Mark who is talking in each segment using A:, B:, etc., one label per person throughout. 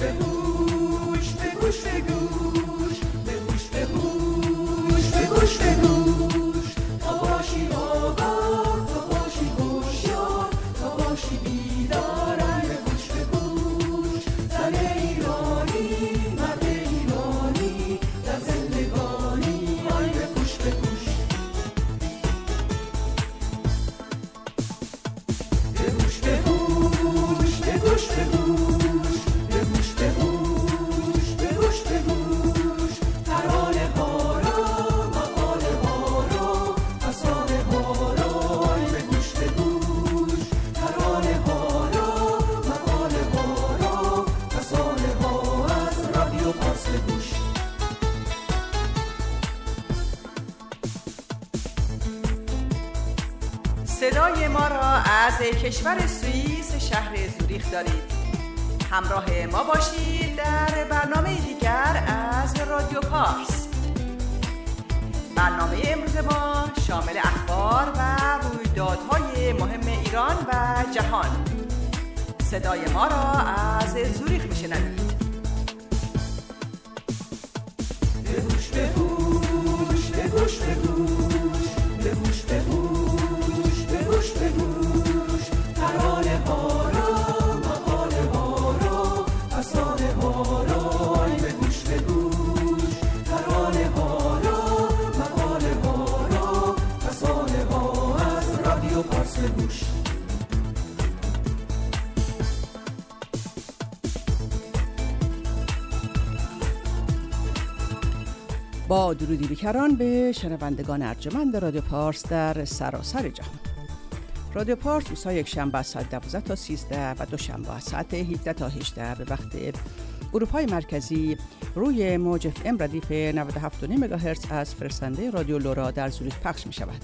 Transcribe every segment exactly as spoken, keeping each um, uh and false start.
A: به گوش به گوش به گوش به گوش به گوش به گوش به گوش تا باشی آگاه تا باشی هوشیار تا باشی بیدار ای به گوش به گوش زن ایرانی مرد ایرانی در زندگانی ای به گوش به گوش به گوش به گوش به گوش به گوش به گوش به گوش به گوش به گوش ترانه ها را مقاله ها را فسانه ها را ای به گوش به گوش ترانه ها را مقاله ها را فسانه ها از رادیو پارس به گوش
B: صدای ما را از کشور سوئیس شهر زوریخ دارید. همراه ما باشید در برنامه دیگر از رادیو پارس. برنامه امروز ما شامل اخبار و رویدادهای مهم ایران و جهان. صدای ما را از زوریخ میشنوید.
A: به گوش به گوش به گوش به گوش به گوش به گوش به گوش به گوش ترانه ها را مقاله ها را فسانه ها را ای به گوش به گوش ترانه ها را مقاله ها را فسانه ها از رادیو پارس به گوش
C: با درودی بیکران به شنوندگان ارجمند رادیو پارس در سراسر جهان. رادیو پارس روزهای یک شنبه از ساعت دوازده تا سیزده و دوشنبه از ساعت هفده تا هجده به وقت اروپای مرکزی روی موج اف ام ردیف نود و هفت و نیم مگاهرتز از فرستنده رادیو لورا در زوریخ پخش می شود.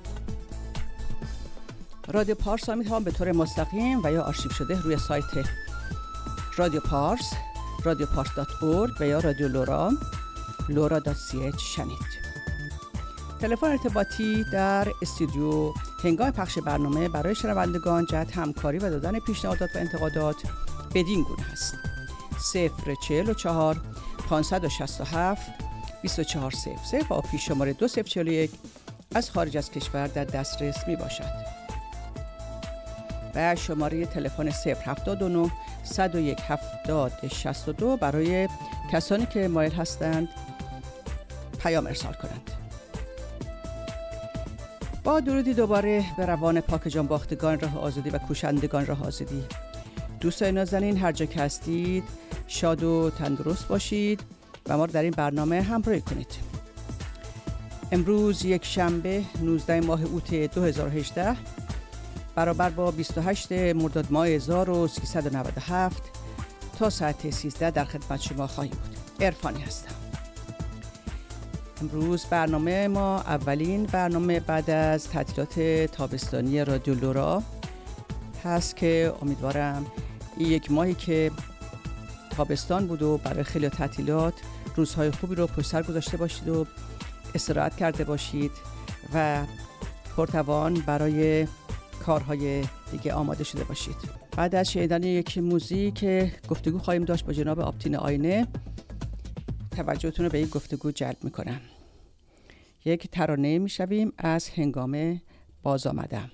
C: رادیو پارس را می توان به طور مستقیم و یا آرشیو شده روی سایت رادیو پارس رادیو پارس دات اورگ و یا رادیو لورا لورا دات سی اچ شنید. تلفن ارتباطی در استودیو هنگام پخش برنامه برای شنوندگان جهت همکاری و دادن پیشنهادات و انتقادات بدین گونه است: صفر چهل و چهار پانصد و شصت و هفت بیست و چهار صفر صفر و پیش شماره دو صفر چهل و یک از خارج از کشور در دسترس می باشد و شماره تلفن صفر هفتاد و نه صد و یک هفتاد شصت و دو برای کسانی که مایل هستند پیام ارسال کنند. با درودی دوباره به روان پاک جان باختگان راه آزادی و کوشندگان راه آزادی. دوستان نازنین هر جا که هستید شاد و تندرست باشید و ما رو در این برنامه همراهی کنید. امروز یک شنبه نوزده ماه اوت دو هزار و هجده برابر با بیست و هشت مرداد ماه هزار و سیصد و نود و هفت تا ساعت سیزده در خدمت شما خواهیم بود. عرفانی هستم. امروز برنامه ما اولین برنامه بعد از تعطیلات تابستانی رادیو لورا هست که امیدوارم این یک ماهی که تابستان بود و برای خیلی تعطیلات روزهای خوبی رو پشت سر گذاشته باشید و استراحت کرده باشید و پرتوان برای کارهای دیگه آماده شده باشید. بعد از شنیدن یک موزیک گفتگو خواهیم داشت با جناب آبتین آینه. توجهتون رو به این گفتگو جلب میکنم. یک ترانه میشویم از هنگام باز آمدم.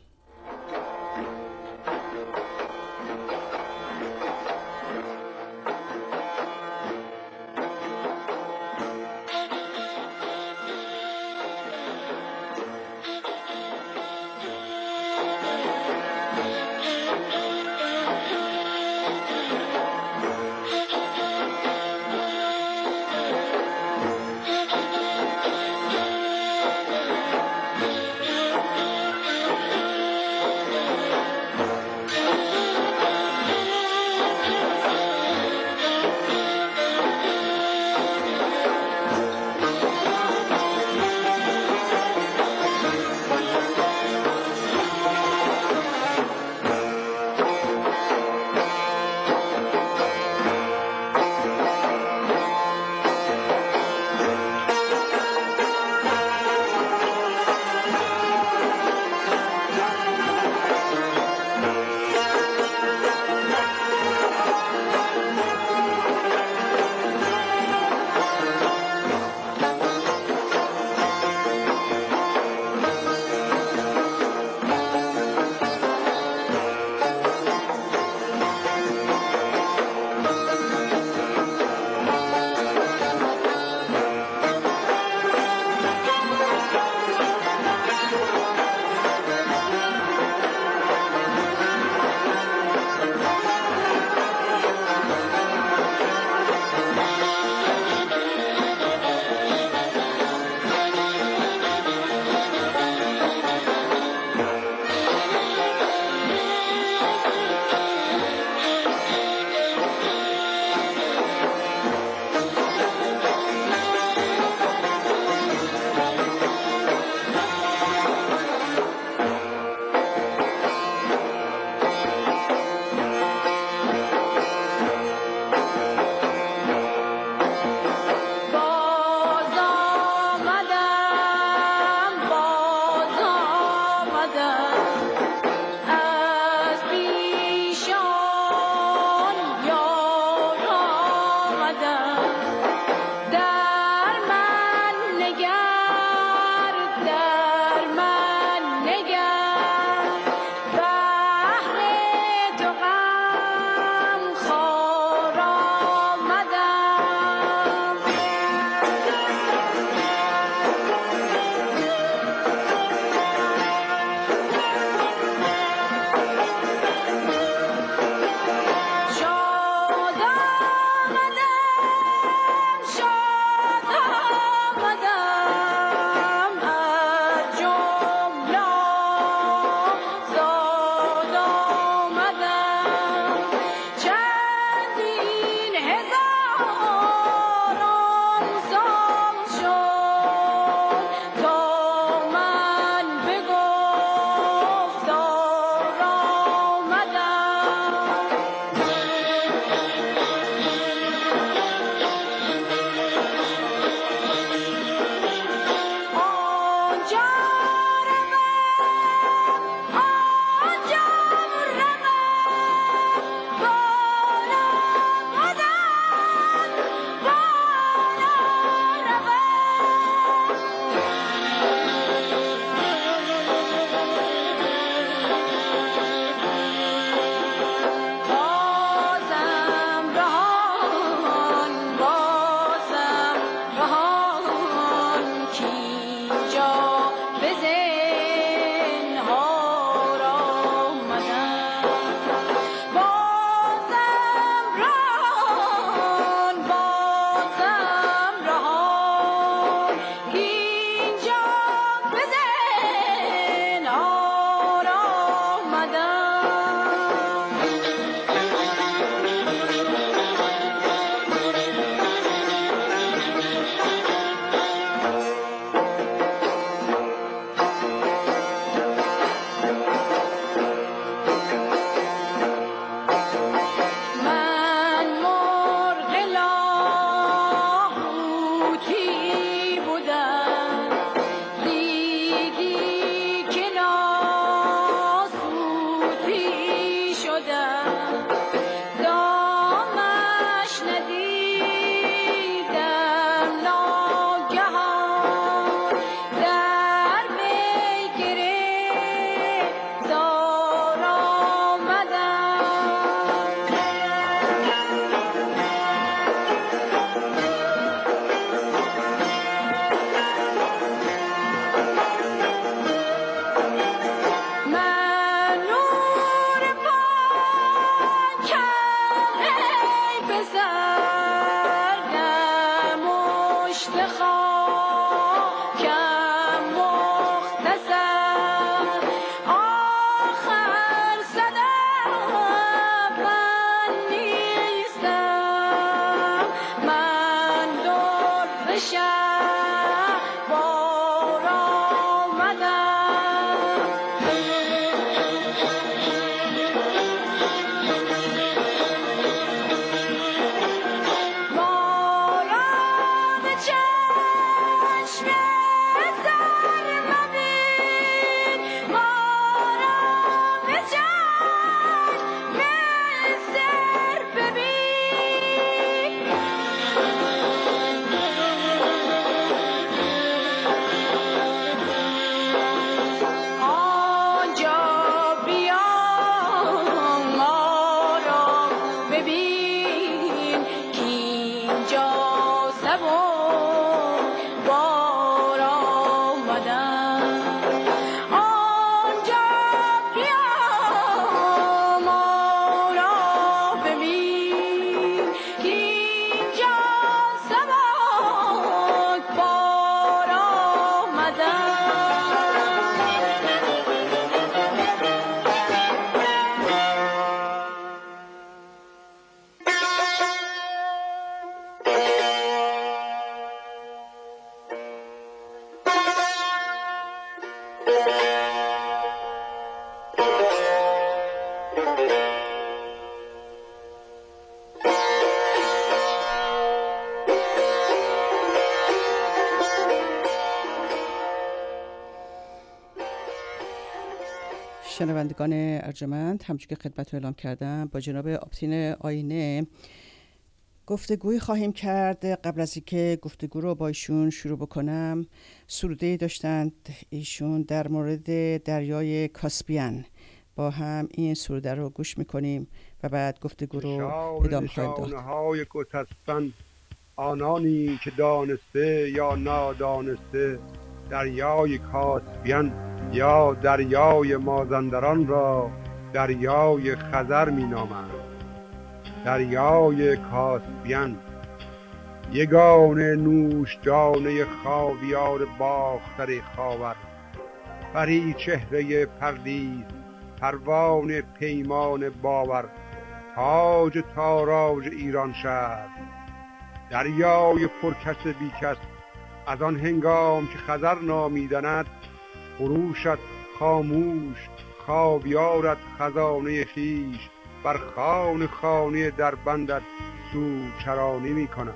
C: شنوندگان ارجمند، همچون که خدمتتون اعلام کردم با جناب آبتین آینه گفتگویی خواهیم کرد. قبل از اینکه گفتگو رو با ایشون شروع بکنم، سروده‌ای داشتند ایشون در مورد دریای کاسپیان. با هم این سروده رو گوش میکنیم و بعد گفتگو رو ادامه خواهیم داد.
D: نشانه‌های گسستن آنانی که دانسته یا نادانسته دریای کاسپیان یا دریای مازندران را دریای خزر می نامند. دریای کاسپیان یگانه نوشجانه خاویار باختر خاور، پری چهره پردیس، پروانه پیمان باور، تاج تاراج ایران شهر. دریای پرکس بیکس از آن هنگام که خزر نامیدند، خروشت خاموش، خاویارت خزانه خیش، بر خان خانه در بندت سو چرانی می کند.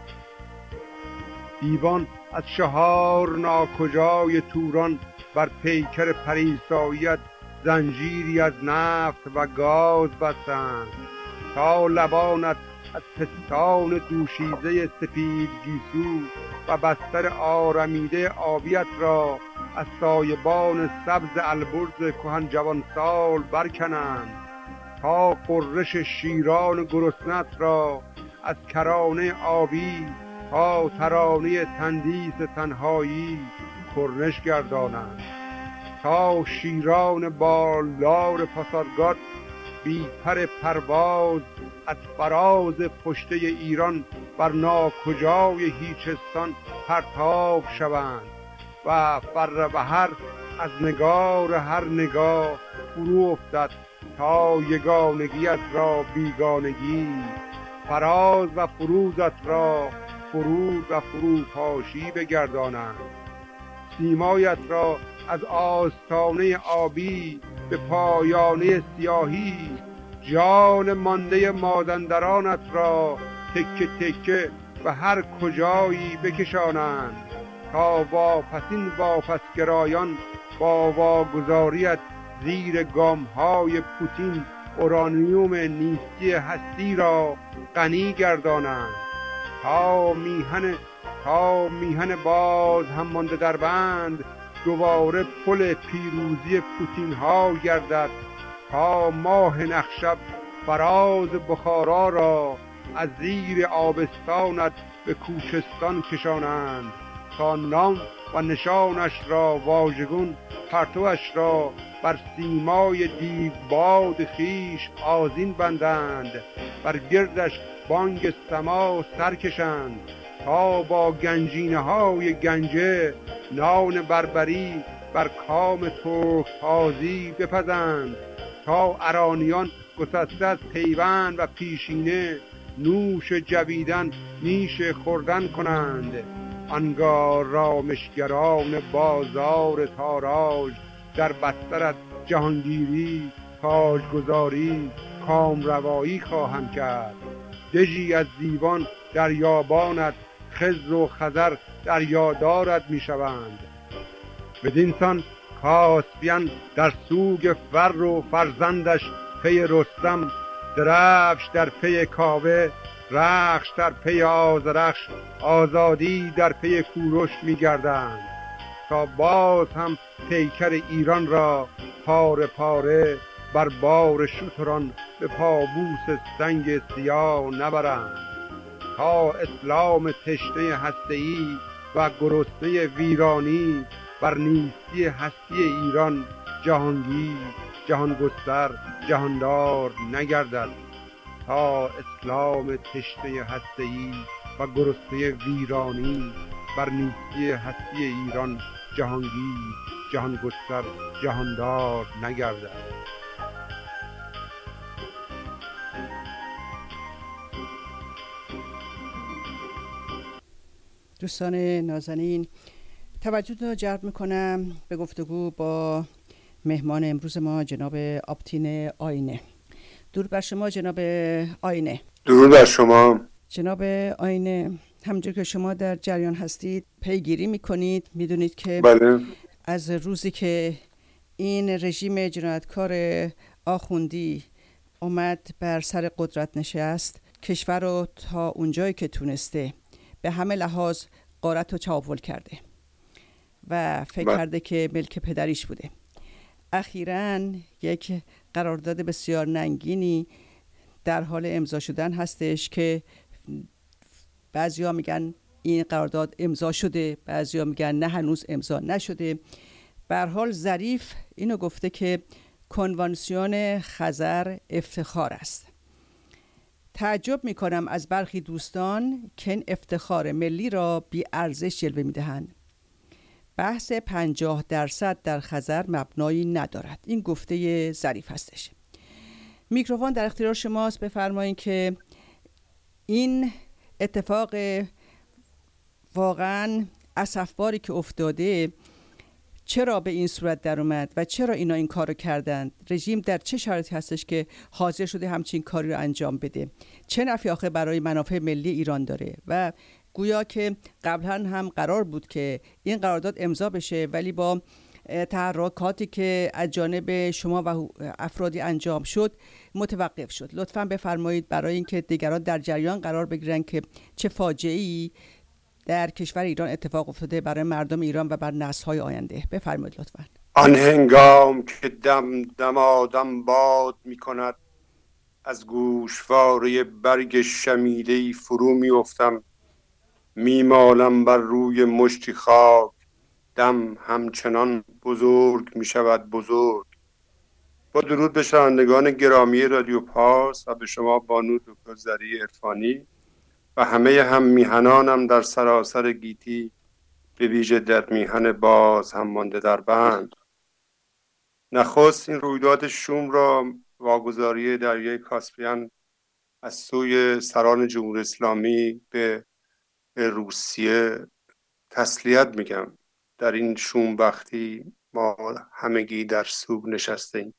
D: دیوان از شهار ناکجای توران بر پیکر پریساییت زنجیری از نفت و گاز بستند، تا لبانت از پستان دوشیزه سپید گیسو و بستر آرمیده آبیت را از سایبان سبز البرز کهن جوان سال برکنند، تا قررش شیران گرسنت را از کرانه آبی تا ترانه تندیس تنهایی کرنش گردانند، تا شیران بالدار پاسارگاد بی پر پرواز از فراز پشته ایران بر ناکجای هیچستان پرتاب شوند و فر بهر از نگار هر نگاه فرو افتد، تا یگانگیت را بیگانگی، فراز و فروزت را فرود و فروپاشی بگردانند. سیمایت را از آستانه آبی به پایانه سیاهی، جان مانده مازندرانت را تکه تکه و هر کجایی بکشانند، تا واپسین واپسگرایان با واگذاریت زیر گامهای پوتین اورانیوم نیستی هستی را غنی گردانند، تا میهن تا میهن باز هم مانده در بند دوباره پل پیروزی پوتین ها گردد، تا ماه نخشب فراز بخارا را از زیر آبستانت به کوچستان کشانند، تا نام و نشانش را واژگون پرتوش را بر سیمای دیوباد خیش آذین بندند، بر گردش بانگ سما سرکشند، تا با گنجینه های گنجه نان بربری بر کام ترک تازی بپزند، تا ارانیان گسسته از پیوند و پیشینه نوش جویدن نیش خوردن کنند. آنگاه رامشگران بازار تاراج در بسترت جهانگیری، تاجگذاری، کامروایی خواهم کرد. دژی از دیوان دریابانت، خضر و خزر دریادارت می شوند. بدینسان کاسپیان در سوگ فر و فرزندش پی رستم، درفش در پی کاوه، رخش در پی آذرخش، آزادی در پی کوروش می گردند، تا باز هم پیکر ایران را پاره پاره بر بار شتران به پابوس سنگ سیاه نبرند، تا اسلام تشنه هسته‌ای و گرسنه ویرانی بر نیستی هستی ایران جهانگیر، جهانگستر، جهاندار نگردد، تا اسلام تشنه هسته‌ای و گرسنه ویرانی بر نیستی هستی ایران جهانگیر، جهانگستر، جهاندار نگردد.
C: دوستان نازنین، توجه رو جلب میکنم به گفتگو با مهمان امروز ما جناب آبتین آینه. درود بر شما جناب آینه.
D: درود بر شما
C: جناب آینه، همونجور که شما در جریان هستید پیگیری میکنید، میدونید که
D: بله.
C: از روزی که این رژیم جنایتکار آخوندی اومد بر سر قدرت نشست، کشور رو تا اونجایی که تونسته به همه لحاظ غارت و چاول کرده و فکر
D: بله.
C: کرده که ملک پدریش بوده. اخیراً یک قرارداد بسیار ننگینی در حال امضا شدن هستش که بعضیا میگن این قرارداد امضا شده، بعضیا میگن نه هنوز امضا نشده. به هر حال ظریف اینو گفته که کنوانسیون خزر افتخار است. تعجب میکنم از برخی دوستان که این افتخار ملی را بی ارزش جلوه میدهند. بحث پنجاه درصد در خزر مبنایی ندارد. این گفته ظریف هستش. میکروفون در اختیار شماست، بفرمایید که این اتفاق واقعا اسفباری که افتاده چرا به این صورت در اومد و چرا اینا این کارو کردند؟ رژیم در چه شرایطی هستش که حاضر شده همچین کاری رو انجام بده؟ چه نفعی آخه برای منافع ملی ایران داره؟ و گویا که قبلا هم قرار بود که این قرارداد امضا بشه، ولی با تحرکاتی که از جانب شما و افرادی انجام شد متوقف شد. لطفاً بفرمایید برای اینکه دیگران در جریان قرار بگیرن که چه فاجعه‌ای در کشور ایران اتفاق افتاده برای مردم ایران و بر نسل‌های آینده. بفرمایید لطفاً.
D: آن هنگام که دم دمادم باد می کند، از گوشواره برگ شمیده‌ای فرو می افتم، می مالم بر روی مشتی خاک، دم همچنان بزرگ می شود بزرگ. با درود به شنوندگان گرامی رادیو پارس و به شما بانو دکتر زری عرفانی و همه هم میهنانم در سراسر گیتی، به ویژه در میهن باز هم مانده در بند. نخست این رویداد شوم را واگذاری دریای کاسپیان از سوی سران جمهوری اسلامی به روسیه تسلیت میگم. در این شوم بختی ما همگی در سوگ نشستیم.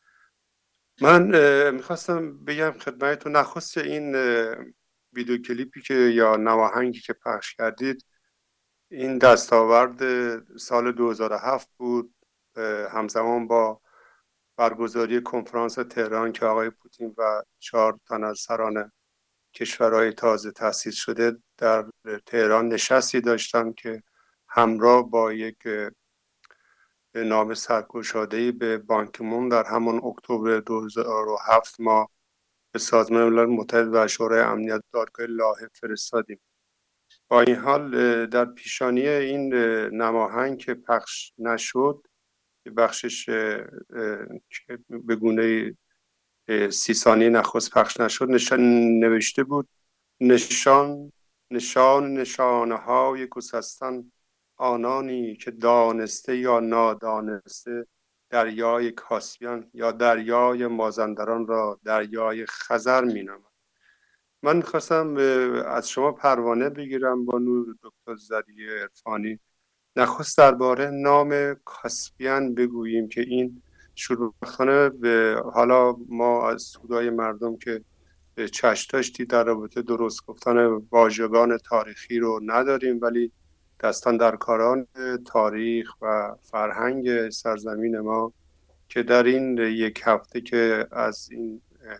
D: من میخواستم بگم خدمتتون، نخست این ویدیو کلیپی که یا نواهنگی که پخش کردید، این دستاورد سال دو هزار و هفت بود، همزمان با برگزاری کنفرانس تهران که آقای پوتین و چهار تن از سران کشورهای تازه تأسیس شده در تهران نشستی داشتن که همراه با یک نامه سرگشاده‌ای به بان کی مون در همان اکتبر دو هزار و هفت ما به سازمان ملل متحد و شورای امنیت دادگاه لاهه فرستادیم. با این حال در پیشانی این نماهنگ که پخش نشد، بخشش که به گونه سی ثانیه نخست پخش نشد، نشان نوشته بود: نشان نشان نشانه های گسستن آنانی که دانسته یا نادانسته دریای کاسپیان یا دریای مازندران را دریای خزر مینامند. من خواستم از شما پروانه بگیرم بانو دکتر زری عرفانی، نخست درباره نام کاسپیان بگوییم که این شوربختانه به حالا ما از سودای مردم که چشم داشتی در رابطه درست گفتن واژگان تاریخی رو نداریم، ولی دستان در کاران تاریخ و فرهنگ سرزمین ما که در این یک هفته که از این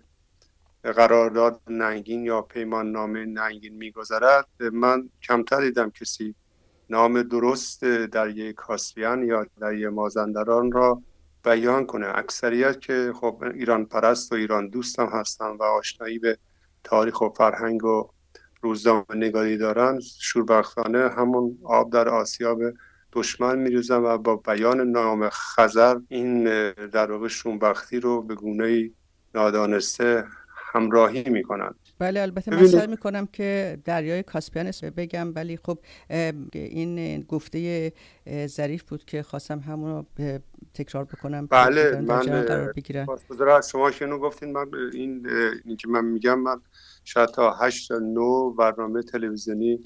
D: قرارداد ننگین یا پیمان نامه ننگین میگذرد، من کمتر دیدم کسی نام درست دریای کاسپیان یا دریای مازندران را بیان کنه. اکثریت که خب ایران پرست و ایران دوست هم هستن و آشنایی به تاریخ و فرهنگ و روزنامه نگاری دارن، شوربختانه همون آب در آسیاب دشمن میریزن و با بیان نام خزر این در واقع شوربختی رو به گونه‌ای نادانسته همراهی میکنن.
C: بله البته من سعی میکنم که دریای کاسپیان اسم بگم، ولی خب این گفته ظریف بود که خواستم همون رو تکرار بکنم.
D: بله من بازگذار از شما شنو گفتین، من این این که من میگم، من شاید تا هشت تا نه برنامه تلویزیونی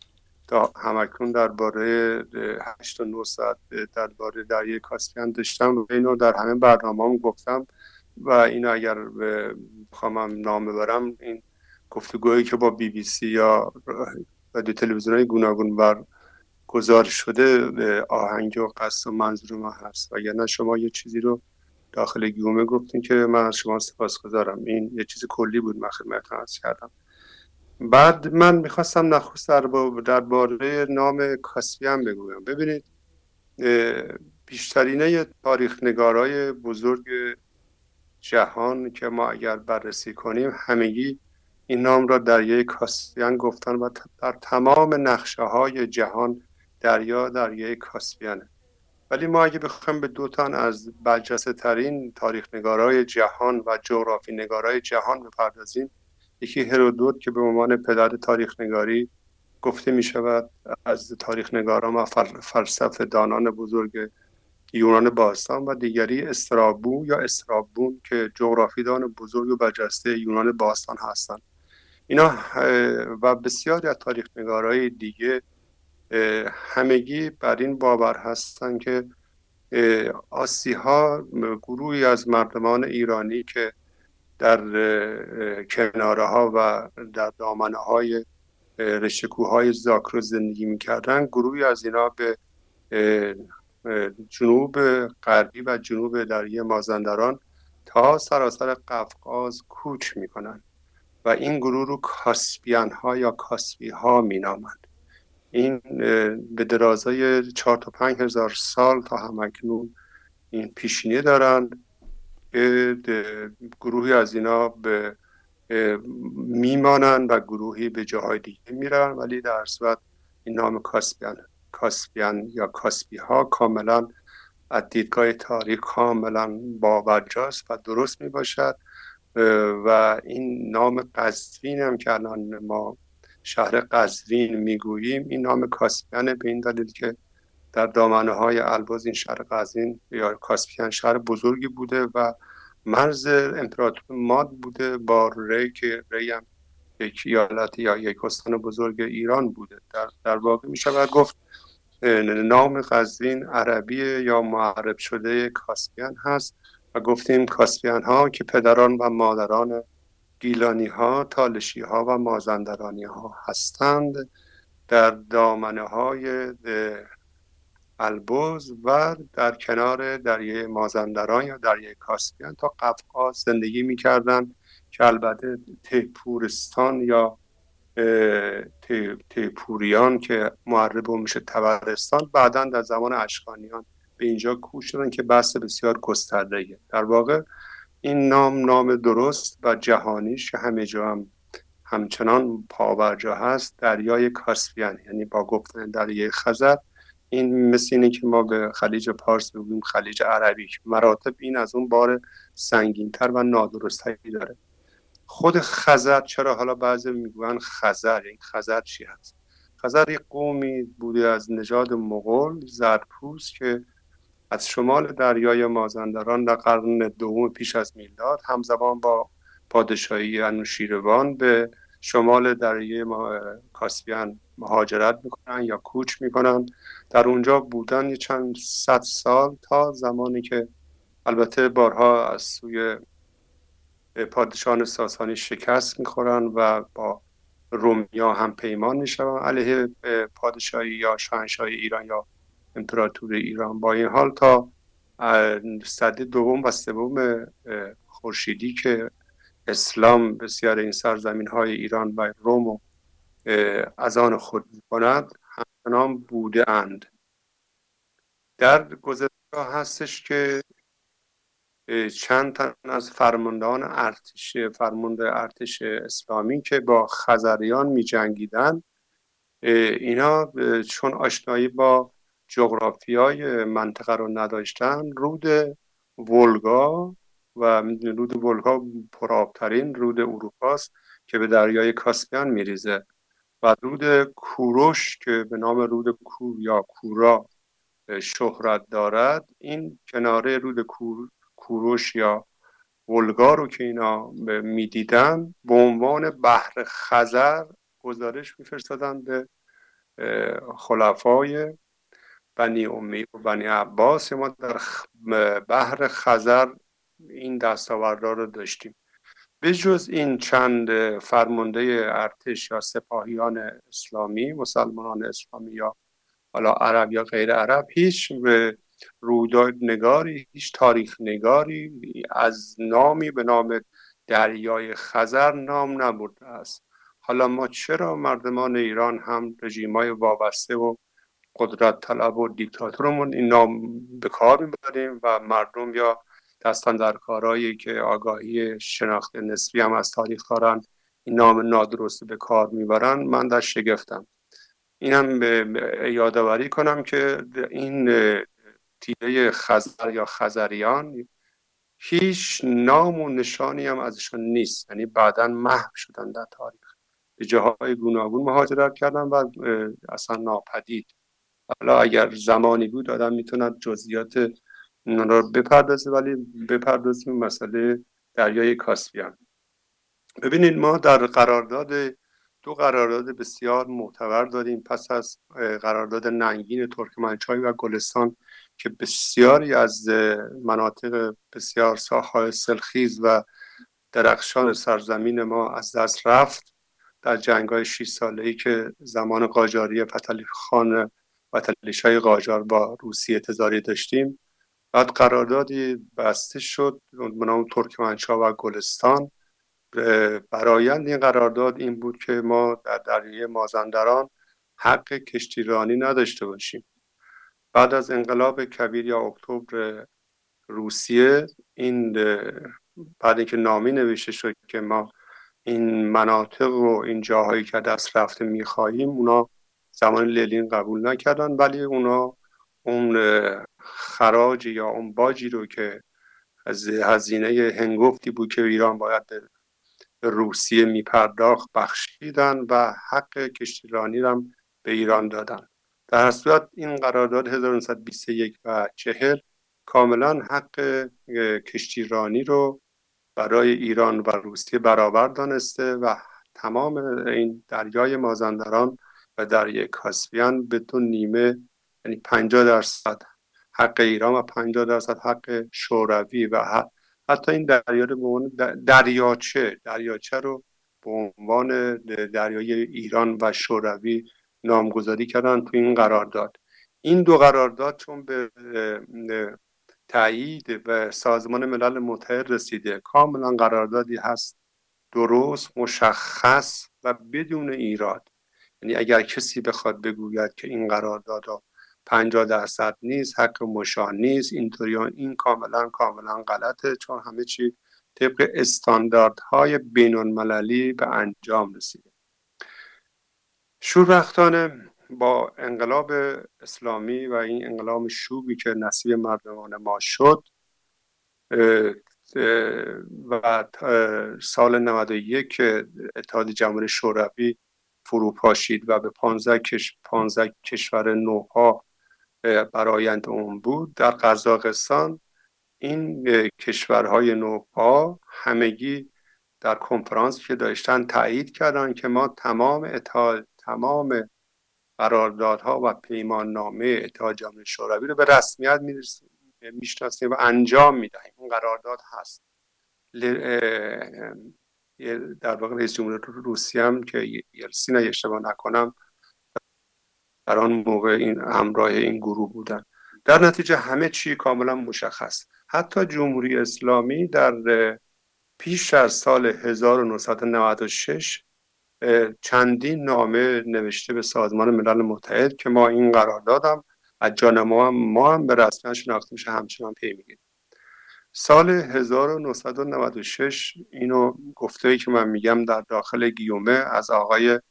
D: تا همکنون درباره هشت تا نه ساعت درباره دریای کاسپیان داشتم و اینو در همه برنامه‌ام گفتم و اینو اگر بخوام نام ببرم، این گفتگویی که با بی بی سی یا رادیو تلویزیون‌های گوناگون بر گزارش شده آهنگ و قصد و منظور ما هست، وگرنه شما یه چیزی رو داخل گیومه گفتین که من از شما سپاسگزارم. این یه چیز کلی بود من خدمتتون عرض کردم. بعد من میخواستم نخست درباره نام کاسپیان بگویم. ببینید بیشترینه تاریخ نگارای بزرگ جهان که ما اگر بررسی کنیم همگی این نام را دریای کاسپیان گفتن و در تمام نقشه های جهان دریا دریای کاسپیانه. ولی ما اگه بخوایم به دو تن از برجسته ترین تاریخ نگارای جهان و جغرافی نگارای جهان بپردازیم، یکی هرودوت که به عنوان پدر تاریخ نگاری گفته می شود از تاریخ نگاران و فلسفه دانان بزرگ یونان باستان، و دیگری استرابو یا استرابون که جغرافیدان بزرگ و برجسته یونان باستان هستند. اینا و بسیاری از تاریخ نگارای دیگه همگی بر این باور هستند که آسیها گروهی از مردمان ایرانی که در کناره ها و در دامنه های رشته کوههای زاگرس زندگی میکردن، گروهی از اینا به جنوب غربی و جنوب دریای مازندران تا سراسر قفقاز کوچ میکنن و این گروه رو کاسپیان ها یا کاسپی ها مینامند. این به درازای چهار تا پنج هزار سال تا همکنون این پیشینه دارن که گروهی از اینا به میمانن و گروهی به جاهای دیگه میرن، ولی در صورت این نام کاسپیان کاسپیان یا کاسپی ها کاملا از دیدگاه تاریخ کاملا باورجاست و درست می باشد. و این نام قزوین هم که الان ما شهر قزوین میگوییم، این نام کاسپیان به این دلیل که در دامنه های البرز این شهر قزوین یا کاسپیان شهر بزرگی بوده و مرز امپراتور ماد بوده با ری که ری هم یک ایالت یا یک استان بزرگ ایران بوده. در, در واقع می شود گفت نام قزوین عربی یا معرب شده کاسپیان هست و گفتیم کاسپیان ها که پدران و مادران گیلانی ها، تالشی ها و مازندرانی ها هستند، در دامنه های البرز و در کنار دریای مازندران یا دریای کاسپیان تا قفقاز زندگی می‌کردند که البته تیپورستان یا تیپوریان که معرب میشه تبرستان بعداً در زمان اشکانیان به اینجا کوچ شدن که بحث بسیار گسترده‌ایه. در واقع این نام نام درست و جهانیش که همه جا هم همچنان پابرجا هست دریای کاسپیان، یعنی با گفتن دریای خزر. این مثل اینه که ما به خلیج پارس بگوییم خلیج عربی، مراتب این از اون بار سنگین‌تر و نادرست‌تری داره. خود خزر، چرا حالا بعضی میگوین خزر، این خزر چی هست؟ خزر یک قومی بوده از نژاد مغول زرتشت که از شمال دریای مازندران در قرن دوم پیش از میلاد همزمان با پادشاهی انوشیروان به شمال دریای کاسپیان مهاجرت میکنن یا کوچ میکنن. در اونجا بودن چند صد سال تا زمانی که البته بارها از سوی پادشاهان ساسانی شکست میخورن و با رومیا هم پیمان میشون علیه پادشاهی یا شاهنشاهی ایران یا امپراتوری ایران. با این حال تا سده دوم و سوم خورشیدی که اسلام بسیار این سرزمین های ایران و روم از آن خود کند همچنان بوده اند. در گذشته هستش که چند تن از فرماندهان ارتش فرمانده ارتش اسلامی که با خزریان می جنگیدن، اینا چون آشنایی با جغرافیای منطقه رو نداشتن، رود ولگا و میدونید رود ولگا پرآبترین رود اروپاست که به دریای کاسپیان میریزه و رود کوروش که به نام رود کور یا کورا شهرت دارد، این کناره رود کور کوروش یا ولگا رو که اینا میدیدن به عنوان بحر خزر گزارش میفرستادن به خلفای بنی امیه و بنی عباس ما در بحر خزر این دستاوردها رو داشتیم. به جز این چند فرمانده ارتش یا سپاهیان اسلامی، مسلمانان اسلامی یا حالا عرب یا غیر عرب، هیچ رویداد نگاری، هیچ تاریخ نگاری از نامی به نام دریای خزر نام نبرده است. حالا ما چرا مردمان ایران هم رژیم‌های وابسته و قدرت طلب و دیکتاتورمون این نام به کار میبریم و مردم یا دستان در کارهایی که آگاهی شناخت نسبی هم از تاریخ دارن این نام نادرست به کار میبرن؟ من در شگفتم. اینم یادآوری کنم که این تیره خزر یا خزریان هیچ نام و نشانی هم ازشون نیست، یعنی بعداً محو شدن در تاریخ، به جاهای گوناگون مهاجرت کردن و اصلا ناپدید. حالا اگر زمانی بود آدم میتوند جزئیات اون رو بپردازه، ولی بپردازیم مسئله دریای کاسپیان. ببینید ما در قرارداد دو قرارداد بسیار معتبر داریم پس از قرارداد ننگین ترکمنچای و گلستان که بسیاری از مناطق بسیار ساحل سلخیز و درخشان سرزمین ما از دست رفت در جنگ‌های شش ساله‌ای که زمان قاجاری فتحعلی خان و فتحعلی‌شاه قاجار با روسیه تزاری داشتیم. بعد قراردادی بسته شد به نام ترکمنچای و گلستان. برآیند این قرارداد این بود که ما در دریای مازندران حق کشتیرانی نداشته باشیم. بعد از انقلاب کبیر یا اکتبر روسیه، این بعد اینکه نامی نوشته شد که ما این مناطق و این جاهایی که دست رفته میخواهیم، اونا زمان لنین قبول نکردن، ولی اونا اون خراج یا اون باجی رو که از هزینه هنگفتی بود که ایران باید به روسیه میپرداخت بخشیدن و حق کشتیرانی رو به ایران دادن. در هر صورت این قرارداد هزار و نهصد و بیست و یک و چهل کاملا حق کشتیرانی رو برای ایران و روسیه برابر دانسته و تمام این دریای مازندران و دریای کاسپیان به دو نیمه، یعنی پنجاه درصد حق ایران و پنجاه درصد حق شوروی و حتی این دریا رو به عنوان دریاچه دریاچه رو به عنوان دریای ایران و شوروی نامگذاری کردن تو این قرارداد. این دو قرارداد چون به تایید و سازمان ملل متحد رسیده، کاملا قراردادی هست درست، مشخص و بدون ایراد. یعنی اگر کسی بخواد بگوید که این قرارداد پنجاه درصد نیست، حق مشاه نیست، اینطوری، این کاملا کاملا غلطه، چون همه چی طبق استانداردهای بین المللی به انجام رسیده. شوربختانه با انقلاب اسلامی و این انقلاب شوبی که نصیب مردمان ما شد و سال نود و یک که اتحاد جماهیر شوروی فروپاشید و به پانزده کش... پانزده کشور نوپا برآیند اون بود، در قزاقستان این کشورهای نوپا همگی در کنفرانسی که داشتن تایید کردن که ما تمام اتحاد تمام قراردادها و پیمان نامه اتحاد جماهیر شوروی رو به رسمیت میشناسیم و انجام میدهیم. اون قرارداد هست. در واقع رئیس جمهور روسیه هم که یلتسین اگه اشتباه نکنم در آن موقع این همراه این گروه بودن. در نتیجه همه چی کاملا مشخص. حتی جمهوری اسلامی در پیش از سال هزار و نهصد و نود و شش چندین نامه نوشته به سازمان ملل متحد که ما این قراردادم از جان ما هم, ما هم به رسمیت شناخته میشه همچنان پی میگیریم. سال هزار و نهصد و نود و شش اینو گفته‌ای که من میگم در داخل گیومه از آقای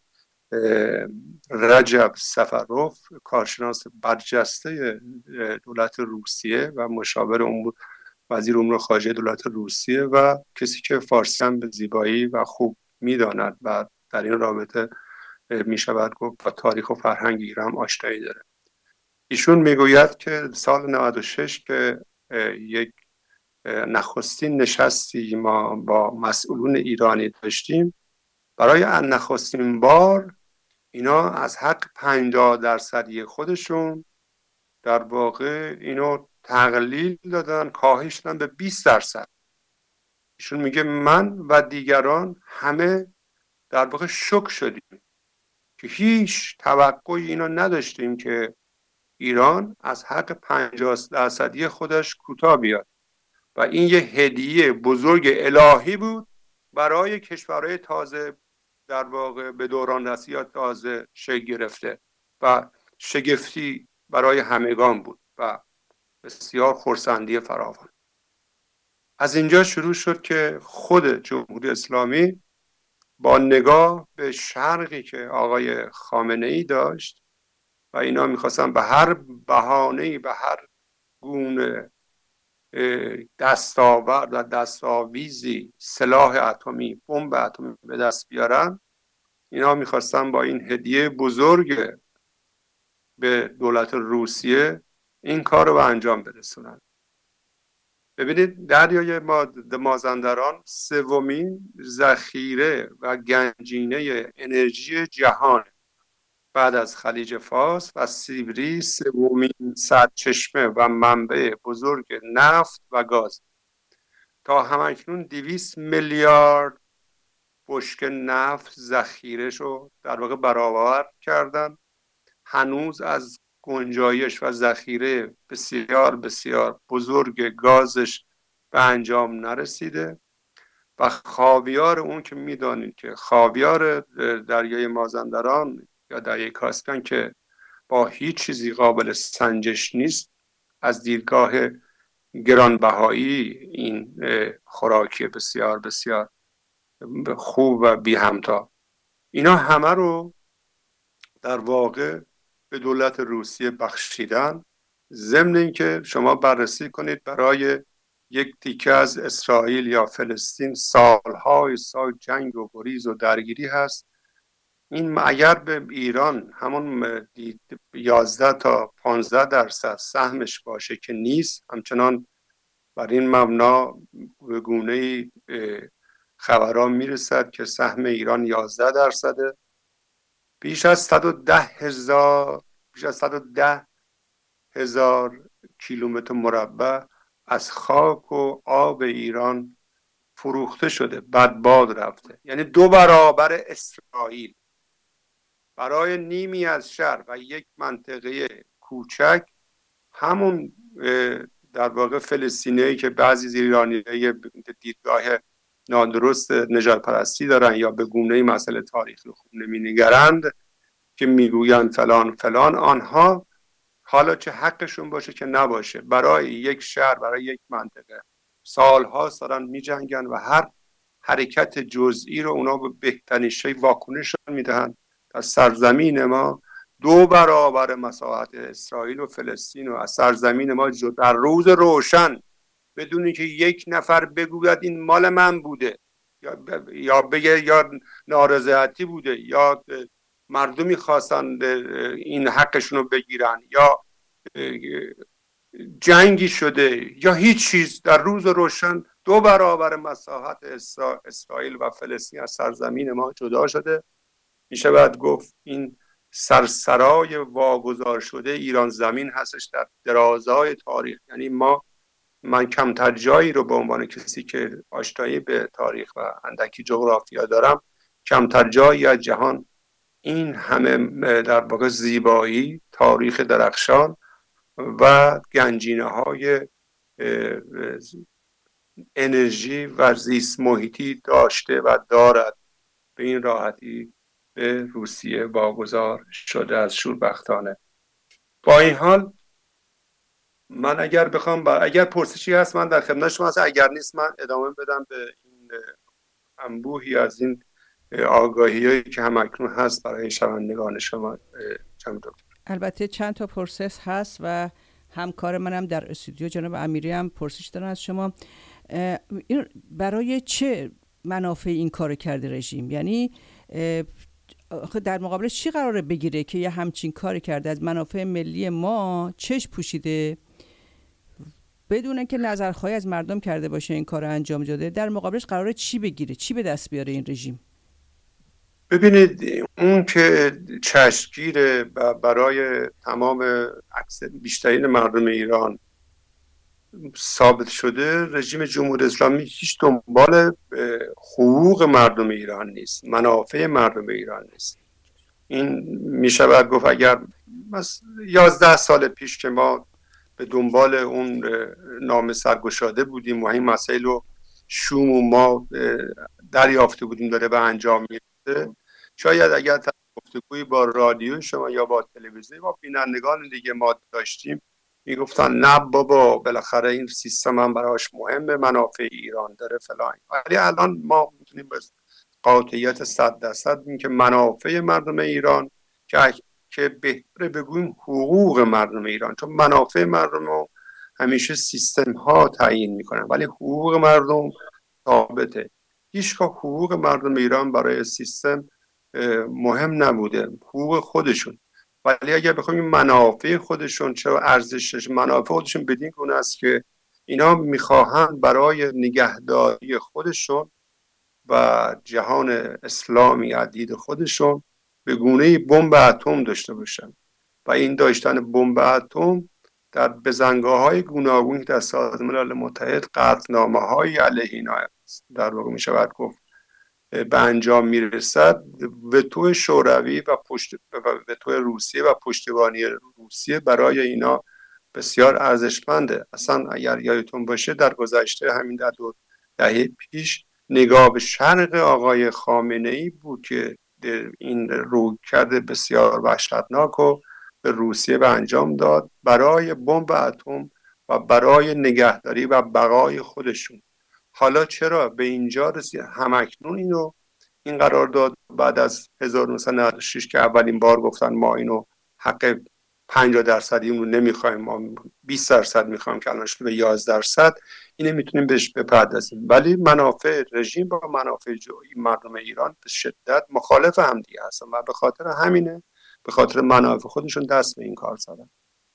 D: رجب سفروف، کارشناس برجسته دولت روسیه و مشاور امور وزیر امور خارجه دولت روسیه و کسی که فارسی هم به زیبایی و خوب میداند و در این رابطه میشود گفت با تاریخ و فرهنگ ایران آشنایی داره. ایشون میگوید که سال نود و شش که یک نخستین نشستی ما با مسئولون ایرانی داشتیم، برای نخستین بار اینا از حق پنجاه درصدی خودشون در واقع اینو تقلیل دادن، کاهش دادن به بیست درصد. ایشون میگه من و دیگران همه در واقع شوک شدیم که هیچ توقعی اینو نداشتیم که ایران از حق پنجاه درصدی خودش کوتاه بیاد و این یه هدیه بزرگ الهی بود برای کشورهای تازه در واقع به دوران رسی یا تازه شکل گرفته و شگفتی برای همگان بود و بسیار خرسندی فراوان. از اینجا شروع شد که خود جمهوری اسلامی با نگاه به شرقی که آقای خامنه‌ای داشت و اینا میخواستن به هر بهانه‌ای به هر گونه دستاورد و دستاویزی سلاح اتمی، بمب اتمی به دست بیارن. اینا میخواستن با این هدیه بزرگ به دولت روسیه این کار رو به انجام برسونن. ببینید دریای مازندران سومین ذخیره و گنجینه انرژی جهان بعد از خلیج فارس و سیبری سومین سرچشمه و منبع بزرگ نفت و گاز. تا همکنون دویست میلیارد بشکه نفت ذخیره شو در واقع برآورد کردن. هنوز از گنجایش و ذخیره بسیار بسیار بزرگ گازش به انجام نرسیده و خاویار اون که میدانید که خاویار دریای مازندران یا دریای کاسپیان که با هیچ چیزی قابل سنجش نیست، از دیدگاه گرانبهایی این خوراکی بسیار بسیار خوب و بی همتا، اینا همه رو در واقع به دولت روسیه بخشیدن. ضمن اینکه شما بررسی کنید برای یک تیکه از اسرائیل یا فلسطین سالهای سال جنگ و گریز و درگیری هست. این اگر به ایران همون یازده تا پانزده درصد سهمش باشه که نیست، همچنان بر این مبنا به گونه‌ای خبران میرسد که سهم ایران یازده درصده. بیش از صد و ده هزار بیش از صد و ده هزار کیلومتر مربع از خاک و آب ایران فروخته شده، بدباد رفته. یعنی دو برابر اسرائیل برای نیمی از شهر و یک منطقه کوچک. همون در واقع فلسطینیایی که بعضی ایرانی‌های دیدگاه نادرست نژاد پرستی دارن یا به گونه‌ای مسئله تاریخی خوب نمی‌نگرند که میگویند فلان فلان، آنها حالا چه حقشون باشه که نباشه برای یک شهر، برای یک منطقه سالها دارن میجنگن و هر حرکت جزئی رو اونا به بهترین شکل واکنش میدهند. در سرزمین ما دو برابر مساحت اسرائیل و فلسطین و از سرزمین ما در روز روشن بدون اینکه یک نفر بگوید این مال من بوده یا یا بگه یا نارضایتی بوده یا مردمی خواستن این حقشون رو بگیرن یا جنگی شده یا هیچ چیز، در روز روشن دو برابر مساحت اسرائیل و فلسطین از سرزمین ما جدا شده. میشه باید گفت این سرسرای واگذار شده ایران زمین هستش در درازای تاریخ. یعنی ما من کمتر جایی رو به عنوان کسی که آشنایی به تاریخ و اندکی جغرافیا دارم، کمتر جایی از جهان این همه در واقع زیبایی، تاریخ درخشان و گنجینه های انرژی و زیست محیطی داشته و دارد به این راحتی به روسیه واگذار شده از شوربختانه. با این حال من اگر بخوام با... اگر پرسشی هست من در خدمت شما هستم، اگر نیست من ادامه بدم به این انبوهی از این آگاهیایی که همکنون هست برای شنوندگان شما. چند دکتر
C: البته چند تا پرسش هست و همکار منم در استودیو جناب امیری هم پرسش دارن از شما. این برای چه منافع این کار کرده رژیم؟ یعنی در مقابل چی قراره بگیره که یه همچین کاری کرده؟ از منافع ملی ما چش پوشیده بدون که نظرخواهی از مردم کرده باشه این کار انجام داده، در مقابلش قراره چی بگیره، چی به دست بیاره این رژیم؟
D: ببینید اون که چشمگیر برای تمام اکثر بیشترین مردم ایران ثابت شده، رژیم جمهوری اسلامی هیچ دنبال حقوق مردم ایران نیست، منافع مردم ایران نیست. این میشود گفت اگر یازده سال پیش که ما به دنبال اون نام سرگشاده بودیم و این مسائل رو شوم و ما دریافته بودیم داره به انجام میرسه، شاید اگر گفتگویی با رادیو شما یا با تلویزیون با بینندگان دیگه ما داشتیم میگفتن نه بابا بالاخره این سیستم هم براش مهمه، منافع ایران داره فلان. ولی الان ما میتونیم به قاطعیت صد درصد بگیم که منافع مردم ایران که که بهتره بگویم حقوق مردم ایران، چون منافع مردم رو همیشه سیستم ها تعیین میکنن ولی حقوق مردم ثابته. هیچگاه حقوق مردم ایران برای سیستم مهم نبوده، حقوق خودشون. ولی اگر بخوایم منافع خودشون، چرا ارزشش منافع خودشون بدین گونه است که اینا میخواهند برای نگهداری خودشون و جهان اسلامی عدید خودشون به گونه بمب اتم داشته باشن و این داشتن بمب اتم در بزنگاه‌های گوناگون در سازمان ملل متحد قطعنامه‌های علیه اینا در واقع می شود گفت به انجام میرسد. وتو شوروی و پشت وتو روسیه و پشتیبانی روسیه برای اینا بسیار ارزشمنده. اصلا اگر یادتون باشه در گذشته همین در دو دهه پیش نگاه به شرق آقای خامنه‌ای بود که این رویکرد بسیار وحشتناک و به روسیه به انجام داد برای بمب اتم و برای نگهداری و بقای خودشون. حالا چرا به اینجا رسید؟ همکنون اینو این قرار داد بعد از هزار و نهصد و نود و شش که اولین بار گفتن ما اینو حق پنجاه درصدی اون رو نمیخوایم، ما بیست درصد میخوایم که الان شده به یازده درصد، اینو میتونیم بهش بپردازیم. ولی منافع رژیم با منافع مردم ایران به شدت مخالف هم دیگه هستن و به خاطر همینه، به خاطر منافع خودشون دست به این کار زدن.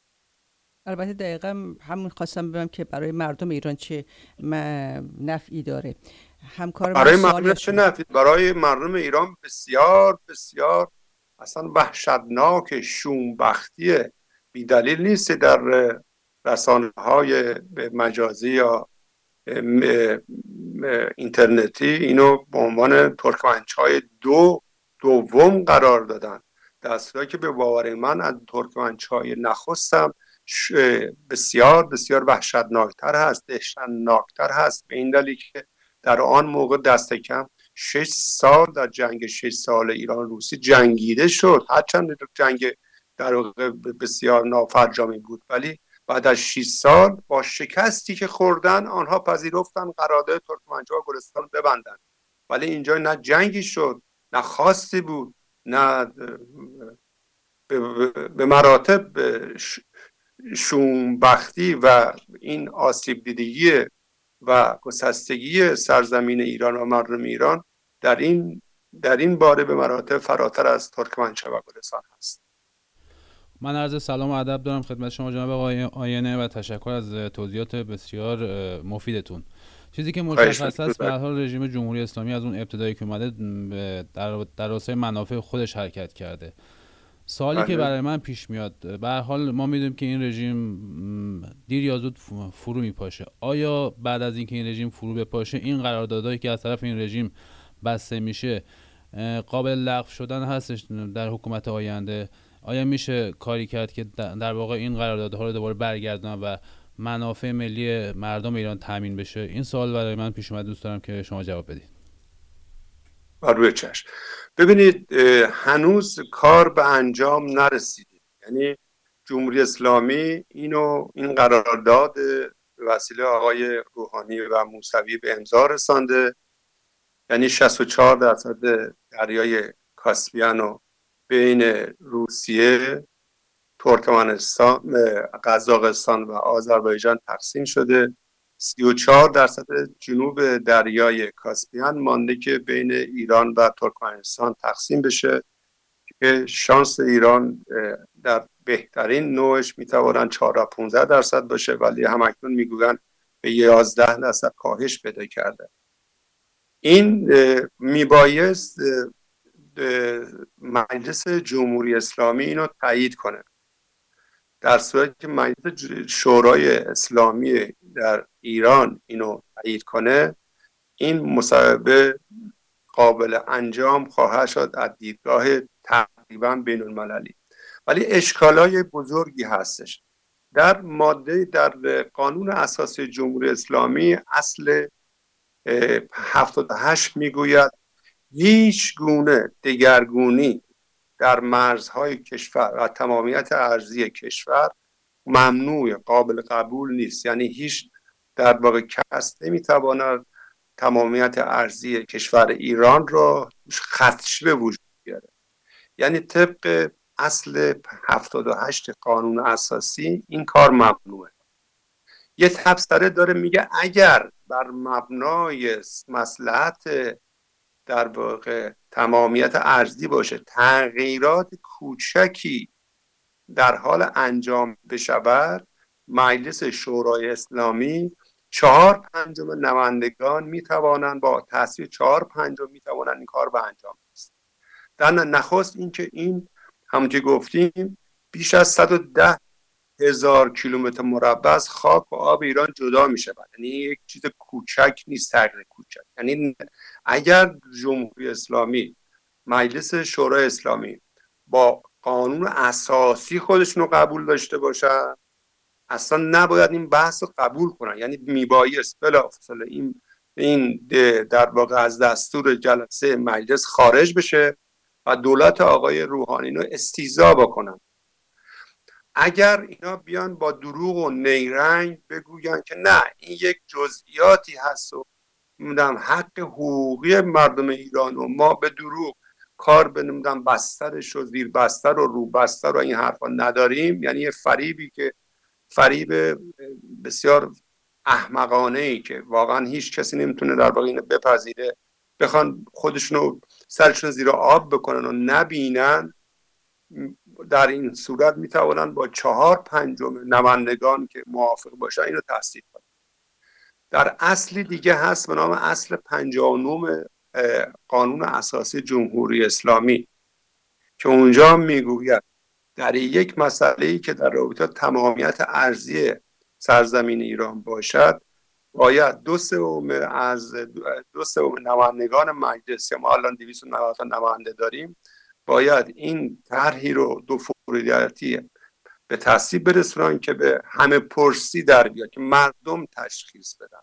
C: البته دقیقا همون خواستم بگم که برای مردم ایران چه نفعی داره. همکار
D: برای مردم چه نفعی؟ برای مردم ایران بسیار بسیار اصلا وحشتناک، شومبختی بی دلیل نیست در رسانه‌های مجازی یا اینترنتی اینو به عنوان ترکمنچای دو دوم قرار دادن، در صورتی که به باور من از ترکمنچای نخستم بسیار بسیار وحشتناکتر هست، دهشتناکتر هست، به این دلیل که در آن موقع دست کم شش سال در جنگ شش سال ایران روسی جنگیده شد، هرچند جنگ در واقع بسیار نافرجامی بود ولی بعد از شش سال با شکستی که خوردن آنها پذیرفتن قرارداد ترکمنچای و گلستان ببندن. ولی اینجا نه جنگی شد، نه خواستی بود، نه به مراتب شومبختی و این آسیب دیدگی و گسستگی سرزمین ایران و مردم ایران در این در این باره به مراتب فراتر از ترکمنچای و گلستان هست.
E: من عرض سلام و ادب دارم خدمت شما جناب آقای آینه و تشکر از توضیحات بسیار مفیدتون. چیزی که مشخص است به هر حال رژیم جمهوری اسلامی از اون ابتدایی که اومده در در راستای منافع خودش حرکت کرده. سوالی آه. که برای من پیش میاد، به هر حال ما میدونیم که این رژیم دیر یا زود فرو میپاشه. آیا بعد از اینکه این رژیم فرو بپاشه این قراردادهایی که از طرف این رژیم بسته میشه قابل لغو شدن هستش در حکومت آینده؟ آیا میشه کاری کرد که در واقع این قراردادها رو دوباره برگردونن و منافع ملی مردم ایران تامین بشه؟ این سوال برای من پیش اومد، دوست دارم که شما جواب بدید.
D: بر روی چشم. ببینید هنوز کار به انجام نرسیده، یعنی جمهوری اسلامی اینو این قرارداد به وسیله آقای روحانی و موسوی به امضا رسانده، یعنی شصت و چهار درصد دریای کاسپیان رو بین روسیه، ترکمنستان، قزاقستان و آذربایجان تقسیم شده. سی و چهار درصد جنوب دریای کاسپیان مانده که بین ایران و ترکمنستان تقسیم بشه که شانس ایران در بهترین نوعش میتوانند چهار تا پانزده درصد باشه، ولی همکنون میگویند به یازده درصد کاهش پیدا کرده. این میبایست مجلس جمهوری اسلامی اینو تایید کنه. در صورتی که مجلس شورای اسلامی در ایران اینو تایید کنه، این مصوبه قابل انجام خواهد شد از دیدگاه تقریبا بین المللی. ولی اشکالای بزرگی هستش. در ماده در قانون اساسی جمهوری اسلامی اصل هفتاد و هشت میگوید هیچ گونه دگرگونی در مرزهای کشور و تمامیت ارضی کشور ممنوع، قابل قبول نیست. یعنی هیچ در واقع کس نمیتواند تمامیت ارضی کشور ایران را خدشه به وجود بیاره. یعنی طبق اصل هفتاد و هشت قانون اساسی این کار ممنوعه. یه تبصره داره میگه اگر بر مبنای مصلحت در واقع تمامیت ارضی باشه تغییرات کوچکی در حال انجام بشود، مجلس شورای اسلامی چهار پنجم نمایندگان میتوانند با تصویب چهار پنجم میتوانند این کار به انجام برسند. در نخست اینکه این هم که گفتیم بیش از صد و ده هزار کیلومتر مربع از خاک و آب ایران جدا میشه. یعنی یک چیز کوچک نیست، تغییر کوچک. یعنی اگر جمهوری اسلامی، مجلس شورای اسلامی با قانون اساسی خودشون رو قبول داشته باشن، اصلا نباید این بحث رو قبول کنن. یعنی میبایست بلافاصله این این در واقع از دستور جلسه مجلس خارج بشه و دولت آقای روحانی رو استیضاح بکنن. اگر اینا بیان با دروغ و نیرنگ بگوین که نه این یک جزئیاتی هست و نمیدونم حق حقوقی مردم ایران و ما به دروغ کار به نمیدونم بسترش و زیر بستر و رو بستر و این حرفا نداریم، یعنی یه فریبی که فریب بسیار احمقانه ای که واقعا هیچ کسی نمیتونه در واقع اینو بپذیره، بخوان خودشونو سرشون زیر آب بکنن و نبینن، در این صورت میتوانن با چهار پنجم نمایندگان که موافق باشن اینو تصدیق کنن. در اصلی دیگه هست به نام اصل پنجاه و نه قانون اساسی جمهوری اسلامی که اونجا میگوید در یک مسئله‌ای که در رابطه تمامیت ارضی سرزمین ایران باشد، باید دو سوم از دو سوم نمایندگان مجلس که ما الان دویست و نود تا نماینده داریم باید این طرحی رو دو فوریتی به تصویب برسونن که به همه پرسی در بیاد، که مردم تشخیص بدن.